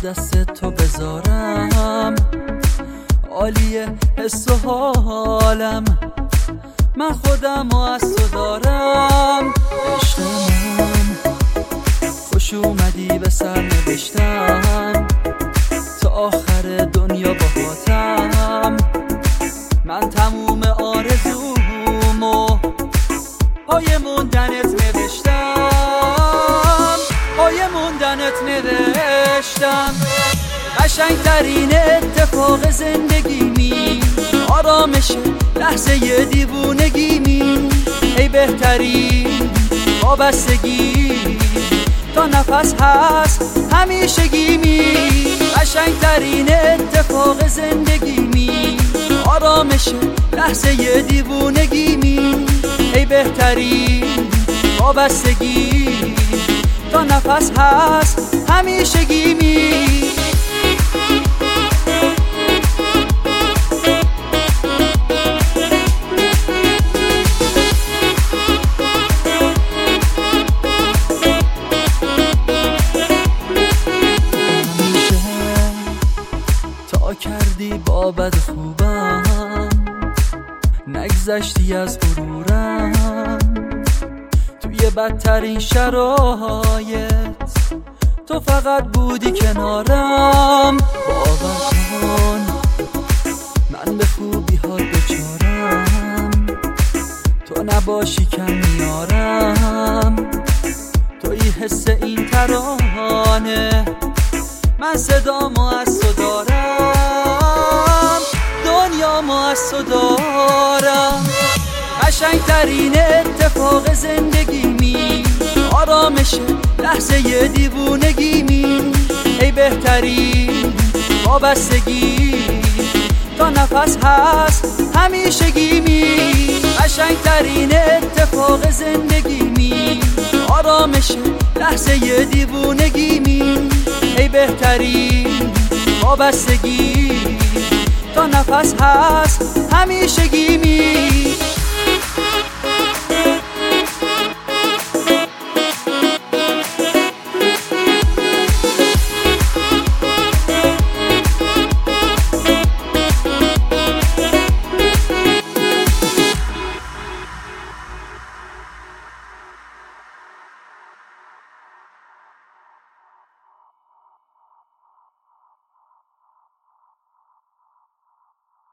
دست تو بذارم، عالیه حس و حالم، من خودم و از تو دارم. عشق من خوش اومدی به سر نوشتم، تا آخر دنیا باهاتم. من تموم آرزومو پای موندنت نوشتم، پای موندنت نوشتم. قشنگترین اتفاق زندگیمی، آرامش لحظه دیوونگیمی، ای بهترین وابستگی تا نفس هست همیشگیمی. قشنگترین اتفاق زندگیمی، آرامش لحظه دیوونگیمی، ای بهترین وابستگی تا نفس هست همیشگیمی. کردی با بد خوبم، نگذشتی از غرورم. توی بدترین شرایط تو فقط بودی کنارم. باور کن من به خوبی ها دچارم، تو نباشی کم میارم. توی حس این ترانه، من صدامو از تو دارم، دنیامو از تو دارم. قشنگترین اتفاق زندگیمی، آرامش لحظه دیوونگیمی، ای بهترین وابستگی تا نفس هست همیشگیمی. قشنگترین اتفاق زندگیمی، آرامش لحظه دیوونگیمی، ای بهترین وابستگی تا نفس هست همیشگیمی.